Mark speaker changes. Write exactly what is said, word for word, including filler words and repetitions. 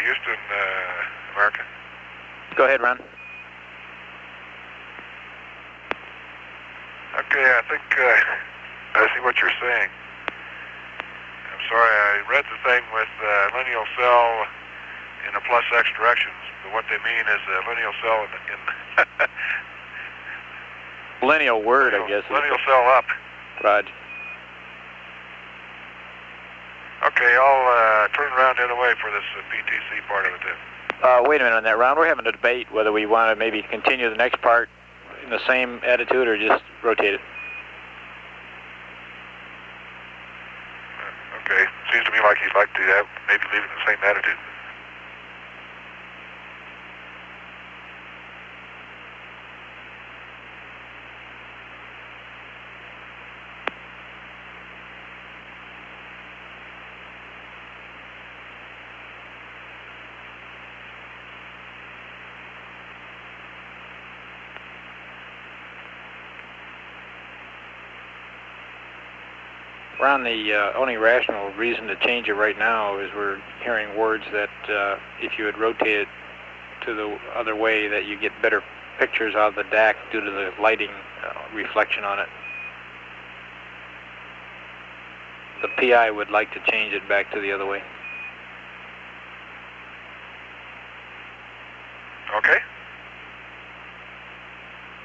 Speaker 1: Houston, uh, America.
Speaker 2: Go ahead, Ron.
Speaker 1: Okay, I think uh, I see what you're saying. I'm sorry, I read the thing with uh, lineal cell in a plus X directions, but what they mean is a lineal cell in, in
Speaker 2: lineal word,
Speaker 1: lineal,
Speaker 2: I guess.
Speaker 1: Lineal cell up.
Speaker 2: Raj.
Speaker 1: Okay, I'll uh, turn around the other way for this uh, P T C part of it then.
Speaker 2: Uh, wait a minute on that, Ron. We're having a debate whether we want to maybe continue the next part in the same attitude or just rotate it.
Speaker 1: Uh, okay, seems to me like you'd like to have maybe leave it in the same attitude.
Speaker 2: Ron, the uh, only rational reason to change it right now is we're hearing words that uh, if you had rotated to the other way that you get better pictures out of the D A C due to the lighting uh, reflection on it. The P I would like to change it back to the other way.